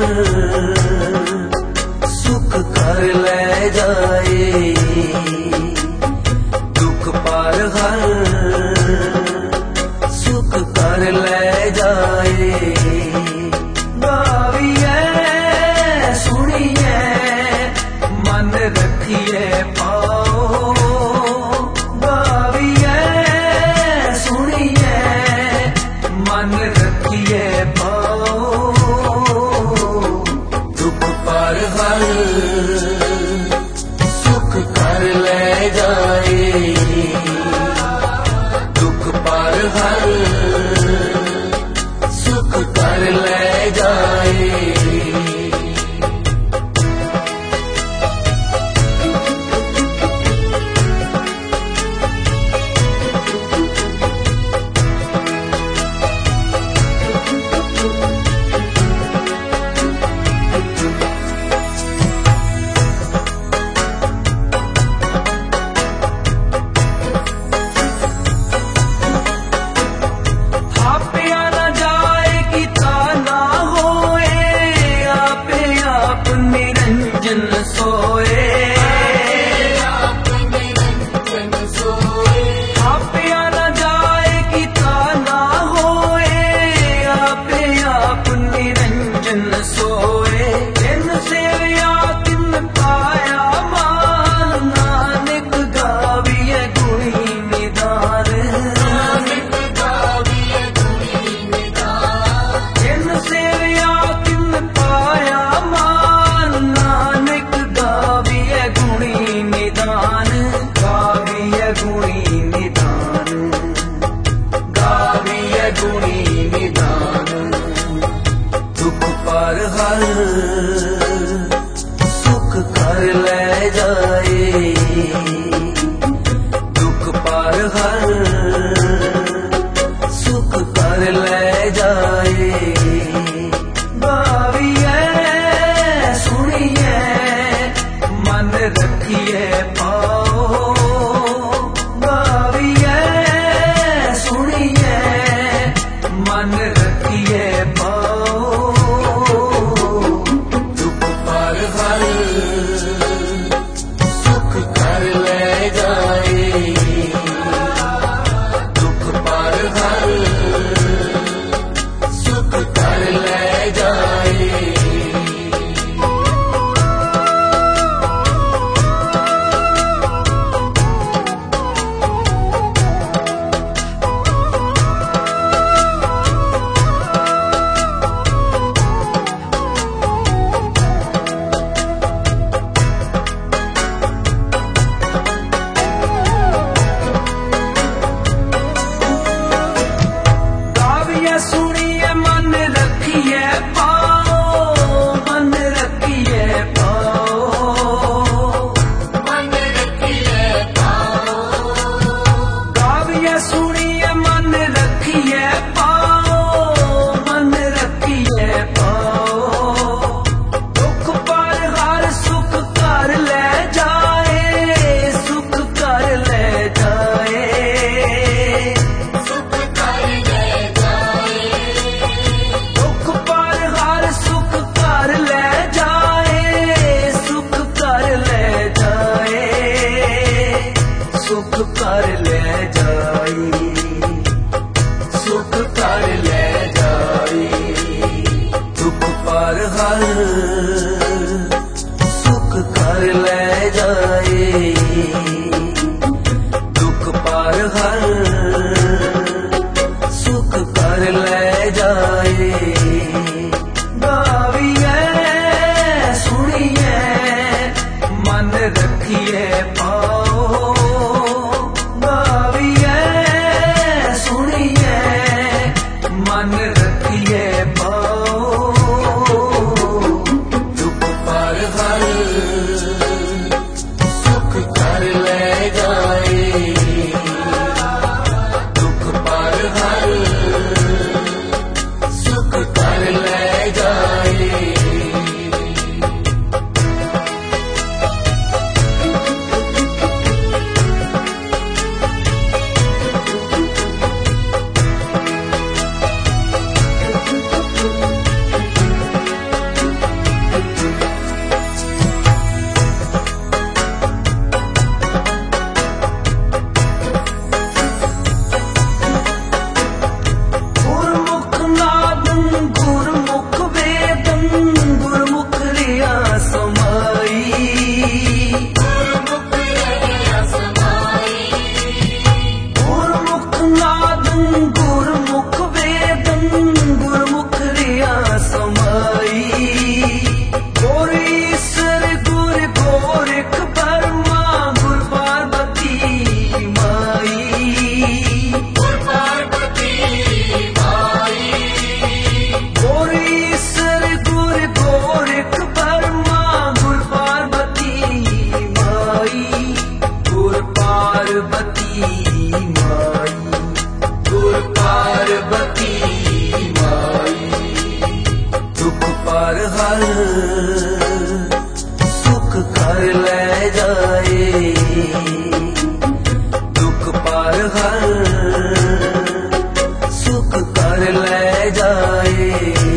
सुख कर ले जाए, दुख पार हर सुख कर ले जाए। गाविए सुनिए मन रखिए पाओ, गाविए सुनिए मन रखिए पाओ। दुख पार हर सुख कर ले जाए, दुख पार हर सुख कर ले जाए। सुख कर ले जाए, दुख पार हर सुख कर ले जाए। गाविए सुनिए मन रखिए पाओ, गाविए सुनिए मन रखिए पाओ। सुख कर ले जाए, दुख पार हर सुख कर ले जाए। सुनिए मन रखिए पाओ, मन रखिए पाओ, मन रखिए पाओ। गाविए सुनिए मन रखिए पाओ, मन रखिए पाओ। दुख पार हर सुख कर ले जाए, सुख कर ले जाए। सुख कर ले जाए, सुख कर ले जाए। दुख पार हर सुख कर ले जाए, दुख पार हर सुख कर ले जाए। गाविए सुनिए मन रखिए पाओ, मन रखिए पाओ। दुख पार हर सुख कर ले जाए, दुख पार हर सुख कर ले जाए। ले जाए।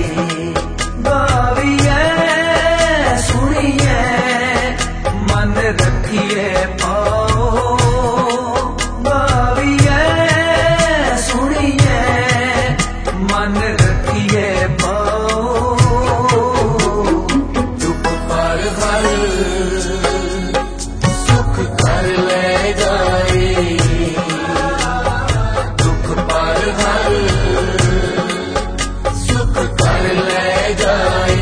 गाविए सुनिए मन रखिए पाओ, गाविए सुनिए मन रखिए पाओ। दुख पर हर सुख कर ले जाए, दुख पर हर सुख कर ले जाए।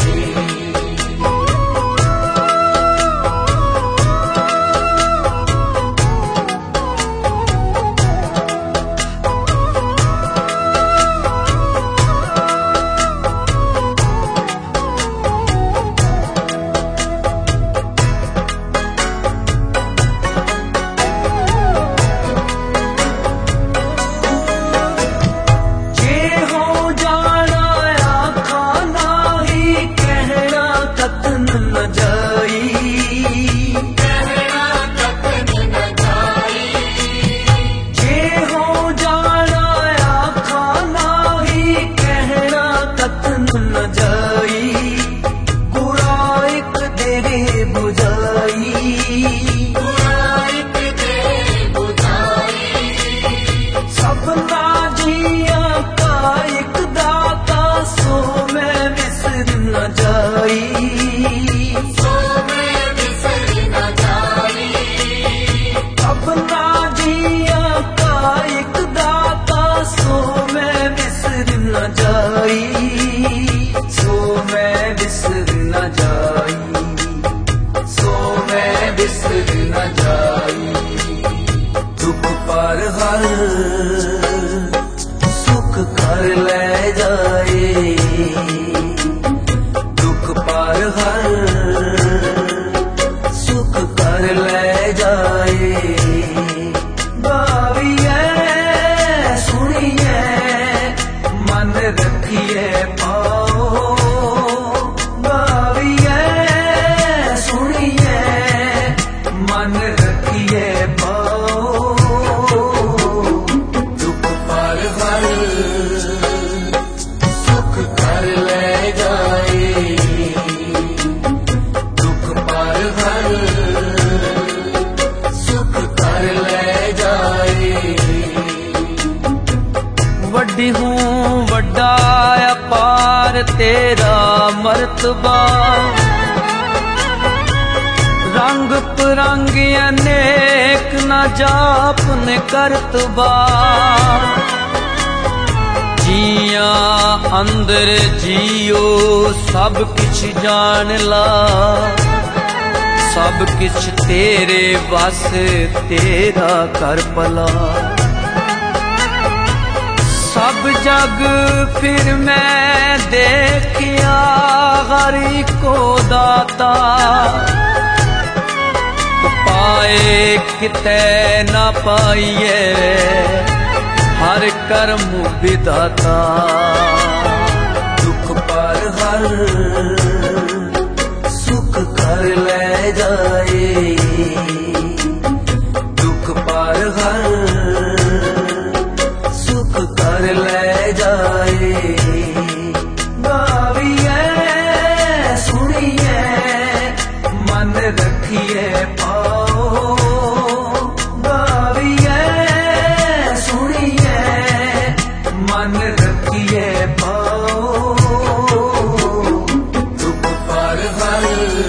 दुख पर हर सुख कर ले जाए, दुख पर हर सुख कर ले जाए। गाविए सुनिए मन रखिए पाओ, गाविए सुनिए मन रखिए पाओ। दुख पर हर सुख कर ले जाए, दुख पर हर सुख कर ले जाए। वड्डी हूँ वड्डा अपार तेरा मर्तबा, रंग परंग अनेक न जापन करतबा। जिया अंदर जियो सब किछ जान ला, सब किछ तेरे बस तेरा कर भला। सब जग फिर मैं देखिया हरि को दाता, पाए किते न पाइए हर कर्म विधाता। दुख पर हर सुख कर ले जाए, दुख पर हर सुख कर ले जाए। गाविए सुनिए मन रखिए पाओ, गाविए सुनिए मन रखिए पाओ। दुख पर हर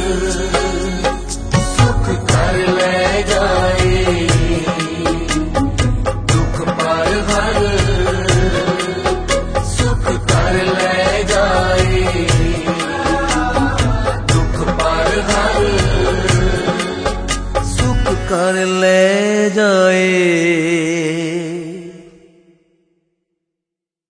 सुख कर ले जाए, दुख पर हर सुख कर ले जाए, दुख पर हर सुख कर ले जाए।